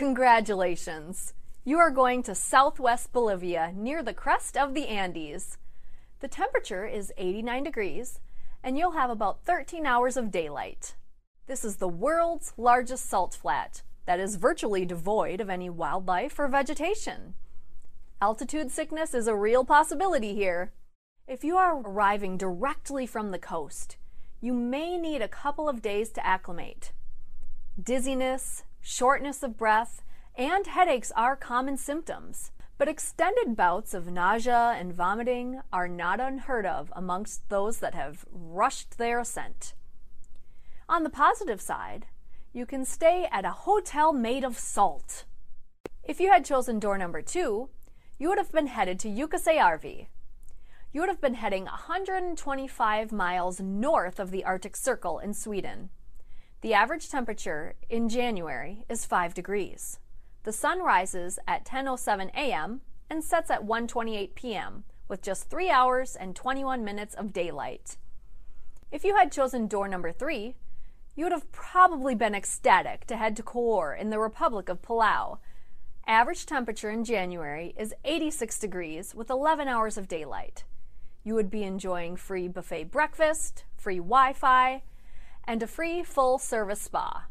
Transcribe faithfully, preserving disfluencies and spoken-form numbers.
Congratulations! You are going to southwest Bolivia near the crest of the Andes. The temperature is eighty-nine degrees and you'll have about thirteen hours of daylight. This is the world's largest salt flat that is virtually devoid of any wildlife or vegetation. Altitude sickness is a real possibility here. If you are arriving directly from the coast, you may need a couple of days to acclimate. Dizziness, shortness of breath, and headaches are common symptoms, but extended bouts of nausea and vomiting are not unheard of amongst those that have rushed their ascent. On the positive side, you can stay at a hotel made of salt. If you had chosen door number two, you would have been headed to Jukkasjärvi. You would have been heading one hundred twenty-five miles north of the Arctic Circle in Sweden. The average temperature in January is five degrees. The sun rises at ten oh seven a m and sets at one twenty-eight p m with just three hours and twenty-one minutes of daylight. If you had chosen door number three, you would have probably been ecstatic to head to Koror in the Republic of Palau. Average temperature in January is eighty-six degrees with eleven hours of daylight. You would be enjoying free buffet breakfast, free Wi-Fi, and a free full-service spa.